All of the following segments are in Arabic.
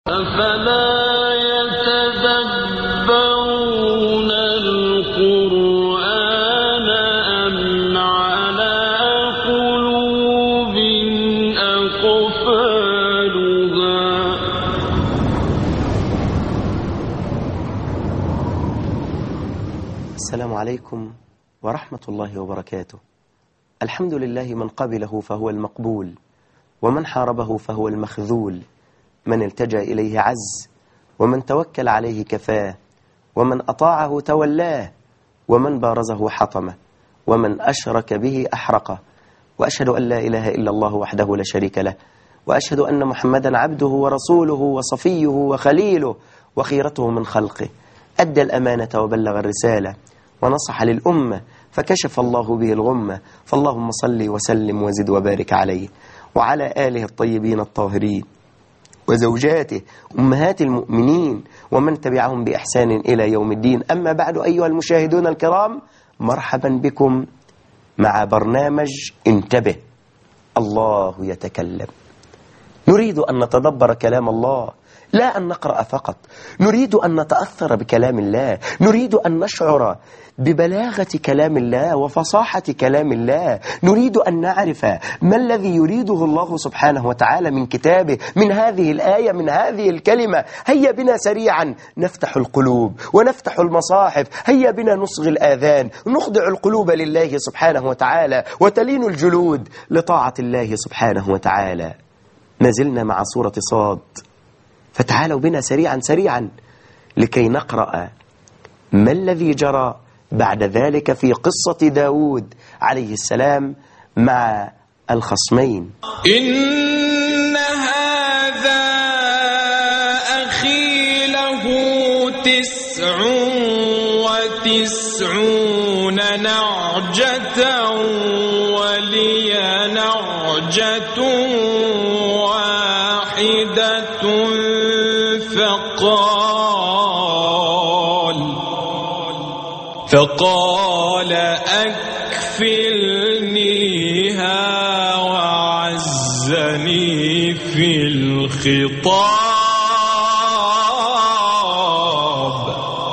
أفلا يتدبرون القرآن أم على قلوب أقفالها. السلام عليكم ورحمة الله وبركاته. الحمد لله من قبله فهو المقبول، ومن حاربه فهو المخذول، من التجأ إليه عز، ومن توكل عليه كفاه، ومن أطاعه تولاه، ومن بارزه حطمه، ومن أشرك به أحرقه. وأشهد أن لا إله إلا الله وحده لا شريك له، وأشهد أن محمدا عبده ورسوله وصفيه وخليله وخيرته من خلقه. أدى الأمانة وبلغ الرسالة ونصح للأمة فكشف الله به الغمة. فاللهم صل وسلم وزد وبارك عليه وعلى آله الطيبين الطاهرين وزوجاته أمهات المؤمنين ومن تبعهم بإحسان إلى يوم الدين. أما بعد، أيها المشاهدون الكرام، مرحبا بكم مع برنامج انتبه، الله يتكلم. نريد أن نتدبر كلام الله، لا أن نقرأ فقط، نريد أن نتأثر بكلام الله، نريد أن نشعر ببلاغة كلام الله وفصاحة كلام الله، نريد أن نعرف ما الذي يريده الله سبحانه وتعالى من كتابه، من هذه الآية، من هذه الكلمة. هيا بنا سريعا نفتح القلوب ونفتح المصاحف، هيا بنا نصغي الآذان، نخضع القلوب لله سبحانه وتعالى، وتلين الجلود لطاعة الله سبحانه وتعالى. ما زلنا مع سورة صاد، فتعالوا بنا سريعا سريعا لكي نقرأ ما الذي جرى بعد ذلك في قصة داود عليه السلام مع الخصمين. إن هذا أخي له 99 نعجة ولي نعجة واحدة فقال أكفلنيها وعزني في الخطاب.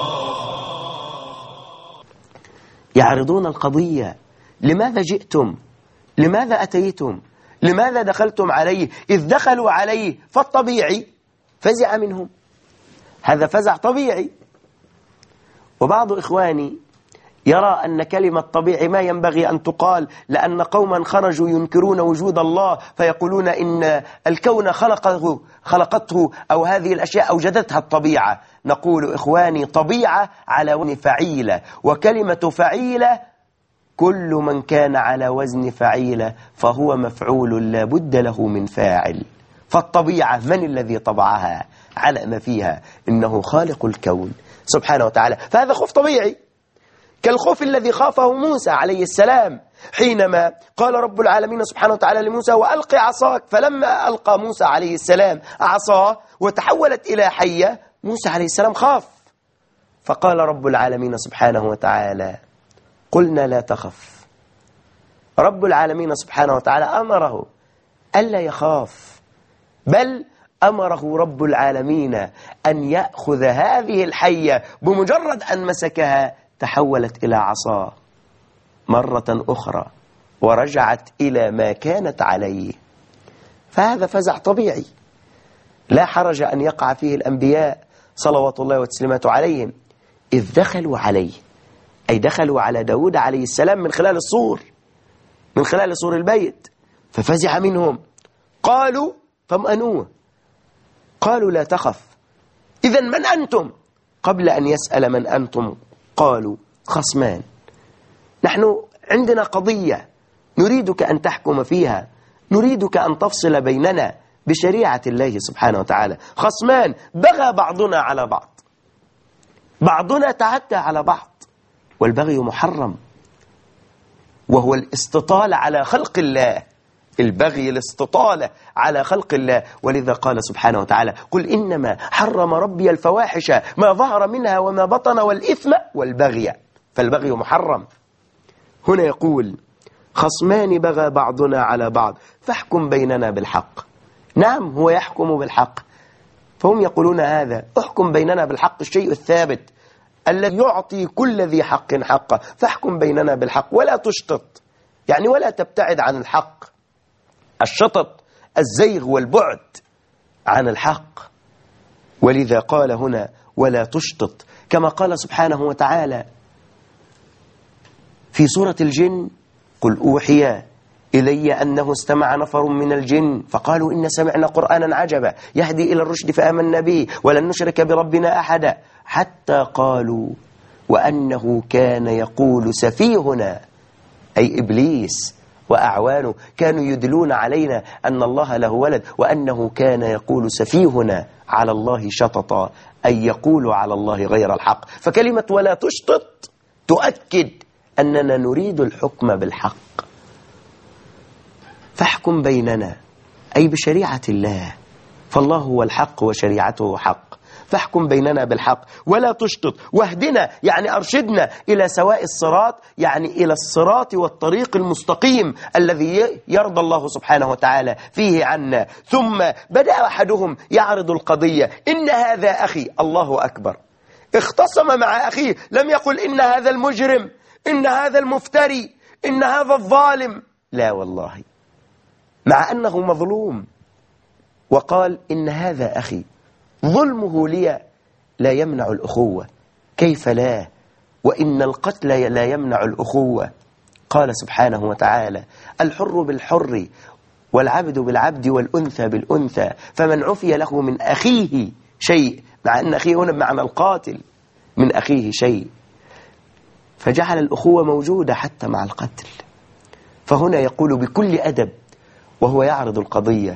يعرضون القضية، لماذا جئتم؟ لماذا أتيتم؟ لماذا دخلتم عليه؟ إذ دخلوا عليه فالطبيعي فزع منهم، هذا فزع طبيعي. وبعض إخواني يرى أن كلمة طبيعي ما ينبغي أن تقال، لأن قوما خرجوا ينكرون وجود الله فيقولون إن الكون خلقته أو هذه الأشياء أوجدتها الطبيعة. نقول إخواني، طبيعة على وزن فعيلة، وكلمة فعيلة كل من كان على وزن فعيلة فهو مفعول لا بد له من فاعل. فالطبيعة من الذي طبعها على ما فيها؟ إنه خالق الكون سبحانه وتعالى. فهذا خوف طبيعي، كالخوف الذي خافه موسى عليه السلام حينما قال رب العالمين سبحانه وتعالى لموسى وألقي عصاك، فلما ألقى موسى عليه السلام عصاه وتحولت إلى حية، موسى عليه السلام خاف، فقال رب العالمين سبحانه وتعالى قلنا لا تخف. رب العالمين سبحانه وتعالى أمره ألا يخاف، بل أمره رب العالمين أن يأخذ هذه الحية، بمجرد أن مسكها تحولت إلى عصا مرة أخرى ورجعت إلى ما كانت عليه. فهذا فزع طبيعي لا حرج أن يقع فيه الأنبياء صلوات الله وتسليماته عليهم. إذ دخلوا عليه، أي دخلوا على داود عليه السلام من خلال السور، من خلال سور البيت، ففزع منهم. قالوا طمأنوه، قالوا لا تخف. إذن من أنتم؟ قبل أن يسأل من أنتم قالوا خصمان، نحن عندنا قضية نريدك أن تحكم فيها، نريدك أن تفصل بيننا بشريعة الله سبحانه وتعالى. خصمان بغى بعضنا على بعض، بعضنا تعدى على بعض، والبغي محرم، وهو الاستطالة على خلق الله. البغي الاستطالة على خلق الله، ولذا قال سبحانه وتعالى قل إنما حرم ربي الفواحش ما ظهر منها وما بطن والإثم والبغي، فالبغي محرم. هنا يقول خصمان بغى بعضنا على بعض فاحكم بيننا بالحق. نعم، هو يحكم بالحق، فهم يقولون هذا. احكم بيننا بالحق، الشيء الثابت الذي يعطي كل ذي حق حقه، فاحكم بيننا بالحق ولا تشطط، يعني ولا تبتعد عن الحق. الشطط الزيغ والبعد عن الحق، ولذا قال هنا ولا تشطط، كما قال سبحانه وتعالى في سورة الجن: قل أوحي إلي أنه استمع نفر من الجن فقالوا إن سمعنا قرآنا عجبا يهدي إلى الرشد فآمنا به ولن نشرك بربنا أحدا، حتى قالوا وأنه كان يقول سفيهنا، أي إبليس وأعوانه كانوا يدلون علينا أن الله له ولد، وأنه كان يقول سفيهنا على الله شططا، أي يقول على الله غير الحق. فكلمة ولا تشطط تؤكد أننا نريد الحكم بالحق. فاحكم بيننا، أي بشريعة الله، فالله هو الحق وشريعته حق، فاحكم بيننا بالحق ولا تشطط، واهدنا يعني أرشدنا إلى سواء الصراط، يعني إلى الصراط والطريق المستقيم الذي يرضى الله سبحانه وتعالى فيه عنا. ثم بدأ أحدهم يعرض القضية: إن هذا أخي. الله أكبر، اختصم مع أخيه، لم يقل إن هذا المجرم، إن هذا المفتري، إن هذا الظالم، لا والله، مع أنه مظلوم، وقال إن هذا أخي، ظلمه لي لا يمنع الأخوة، كيف لا، وإن القتل لا يمنع الأخوة. قال سبحانه وتعالى: الحر بالحر والعبد بالعبد والأنثى بالأنثى، فمن عفي له من أخيه شيء، مع أن أخيه هنا بمعنى القاتل، من أخيه شيء، فجعل الأخوة موجودة حتى مع القتل. فهنا يقول بكل أدب وهو يعرض القضية: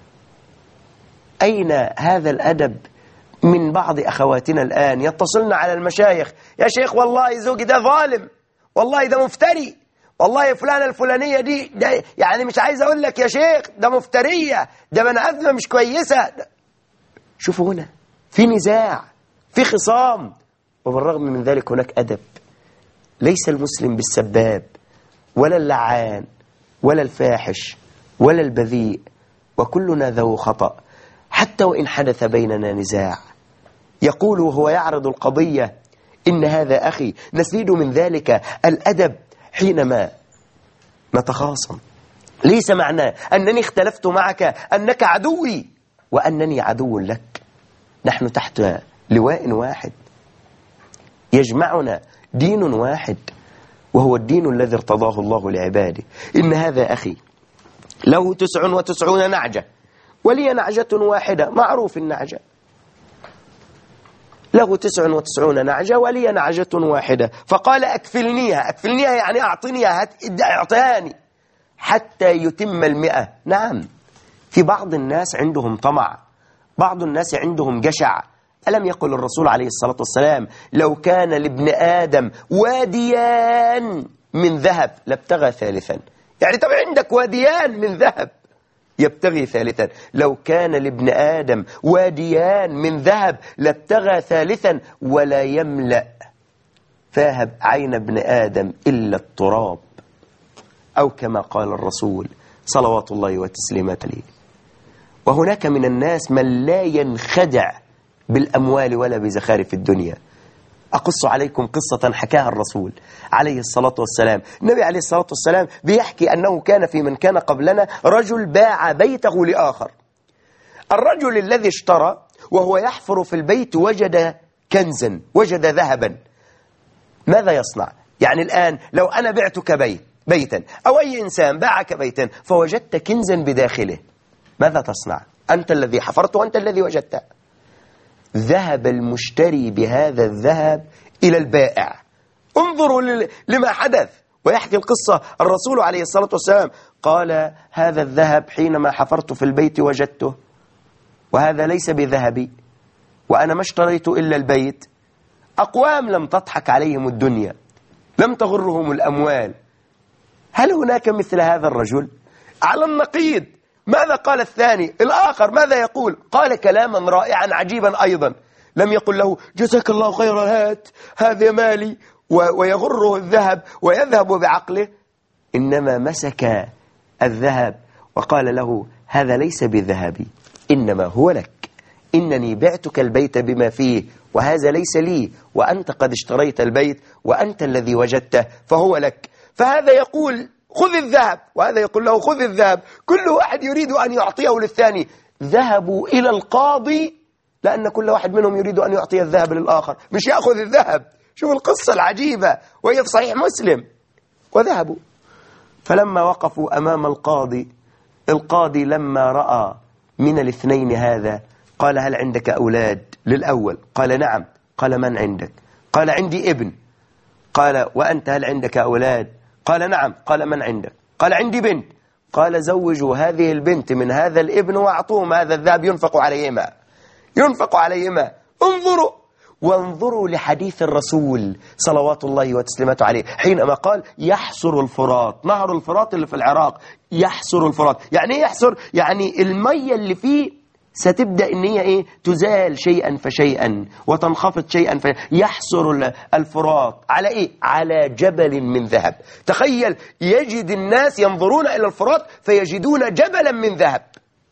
أين هذا الأدب من بعض أخواتنا الآن يتصلن على المشايخ: يا شيخ والله زوجي ده ظالم، والله ده مفتري، والله فلانة الفلانية دي ده يعني مش عايز أقول لك يا شيخ ده مفترية، ده بني آدمة مش كويسة. شوفوا هنا في نزاع، في خصام، وبالرغم من ذلك هناك أدب. ليس المسلم بالسباب ولا اللعان ولا الفاحش ولا البذيء، وكلنا ذو خطأ، حتى وإن حدث بيننا نزاع. يقول وهو يعرض القضية: إن هذا أخي. نستفيد من ذلك الأدب حينما نتخاصم. ليس معناه أنني اختلفت معك أنك عدوي وأنني عدو لك، نحن تحت لواء واحد، يجمعنا دين واحد، وهو الدين الذي ارتضاه الله لعباده. إن هذا أخي له 99 نعجة ولي نعجة واحدة، معروف النعجة، له 99 نعجة ولي نعجة واحدة، فقال أكفلنيها. أكفلنيها يعني أعطنيها، اعطياني حتى يتم 100. نعم، في بعض الناس عندهم طمع، بعض الناس عندهم جشع. ألم يقل الرسول عليه الصلاة والسلام: لو كان لابن آدم واديان من ذهب لابتغى ثالثا؟ يعني طبعا عندك واديان من ذهب يبتغي ثالثا. لو كان لابن آدم واديان من ذهب لابتغى ثالثا، ولا يملأ فاهب عين ابن آدم إلا التراب، أو كما قال الرسول صلوات الله وتسليماته عليه. وهناك من الناس من لا ينخدع بالأموال ولا بزخارف الدنيا. أقص عليكم قصة حكاها الرسول عليه الصلاة والسلام. النبي عليه الصلاة والسلام بيحكي أنه كان في من كان قبلنا رجل باع بيته لآخر. الرجل الذي اشترى وهو يحفر في البيت وجد كنزا، وجد ذهبا. ماذا يصنع؟ يعني الآن لو أنا بعتك بيتا أو أي إنسان باعك بيتا فوجدت كنزا بداخله، ماذا تصنع؟ أنت الذي حفرت وأنت الذي وجدته. ذهب المشتري بهذا الذهب إلى البائع. انظروا لما حدث. ويحكي القصة الرسول عليه الصلاة والسلام قال: هذا الذهب حينما حفرت في البيت وجدته، وهذا ليس بذهبي، وأنا ما اشتريت إلا البيت. أقوام لم تضحك عليهم الدنيا، لم تغرهم الأموال. هل هناك مثل هذا الرجل؟ على النقيض ماذا قال الثاني؟ الآخر ماذا يقول؟ قال كلاما رائعا عجيبا أيضا. لم يقل له: جزاك الله خيرا، هذا مالي، ويغره الذهب ويذهب بعقله. إنما مسك الذهب وقال له: هذا ليس بذهبي، إنما هو لك، إنني بعتك البيت بما فيه وهذا ليس لي، وأنت قد اشتريت البيت وأنت الذي وجدته فهو لك. فهذا يقول خذ الذهب، وهذا يقول له خذ الذهب، كل واحد يريد أن يعطيه للثاني. ذهبوا إلى القاضي لأن كل واحد منهم يريد أن يعطي الذهب للآخر، مش يأخذ الذهب. شوف القصة العجيبة وهي في صحيح مسلم. وذهبوا، فلما وقفوا أمام القاضي لما رأى من الاثنين هذا قال هل عندك أولاد؟ للأول قال نعم. قال من عندك؟ قال عندي ابن. قال وأنت هل عندك أولاد؟ قال نعم. قال من عندك؟ قال عندي بنت. قال زوجوا هذه البنت من هذا الابن واعطوهم هذا الذهب ينفق عليهما. انظروا وانظروا لحديث الرسول صلوات الله وتسليماته عليه حينما قال يحصر الفرات، نهر الفرات اللي في العراق يحصر الفرات. يعني ايه يحصر؟ يعني المية اللي فيه ستبدأ ان هي تزال شيئا فشيئا وتنخفض شيئا يحصر الفرات على ايه؟ على جبل من ذهب. تخيل يجد الناس ينظرون الى الفرات فيجدون جبلا من ذهب.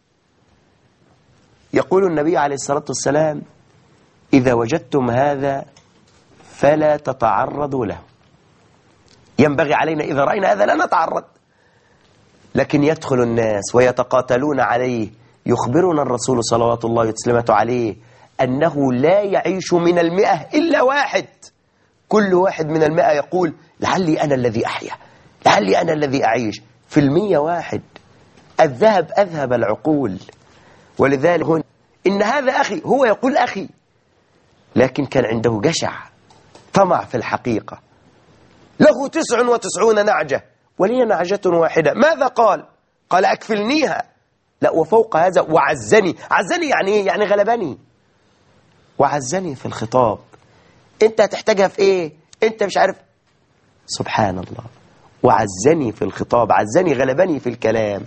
يقول النبي عليه الصلاة والسلام إذا وجدتم هذا فلا تتعرضوا له. ينبغي علينا إذا رأينا هذا لا نتعرض، لكن يدخل الناس ويتقاتلون عليه. يخبرنا الرسول صلوات الله وسلامته عليه أنه لا يعيش من 100 إلا واحد. كل واحد من 100 يقول لعلي أنا الذي أحيا، لعلي أنا الذي أعيش. في 100 واحد. الذهب أذهب العقول. ولذلك هنا إن هذا أخي، هو يقول أخي، لكن كان عنده جشع طمع في الحقيقة. له 99 نعجة ولي نعجة واحدة. ماذا قال؟ قال أكفلنيها. لا، وفوق هذا وعزني. عزني يعني إيه؟ يعني غلبني. وعزني في الخطاب. أنت هتحتاجها في إيه؟ أنت مش عارف. سبحان الله. وعزني في الخطاب، عزني، غلبني في الكلام.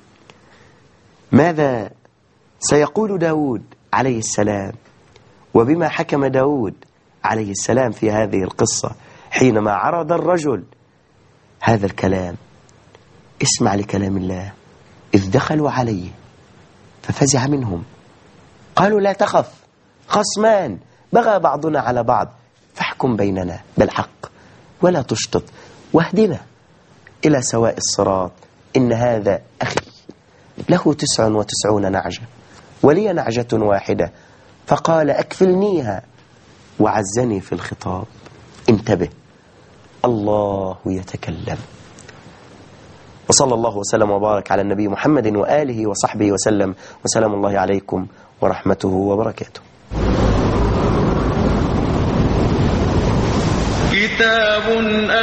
ماذا سيقول داود عليه السلام؟ وبما حكم داود عليه السلام في هذه القصة حينما عرض الرجل هذا الكلام. اسمع لكلام الله. إذ دخلوا عليه ففزع منهم قالوا لا تخف، خصمان بغى بعضنا على بعض فاحكم بيننا بالحق ولا تشطط واهدنا إلى سواء الصراط. إن هذا أخي له 99 نعجة ولي نعجة واحدة. فقال أكفلنيها وعزني في الخطاب. انتبه، الله يتكلم. وصلى الله وسلم وبارك على النبي محمد وآله وصحبه وسلم، وسلام الله عليكم ورحمته وبركاته. كتاب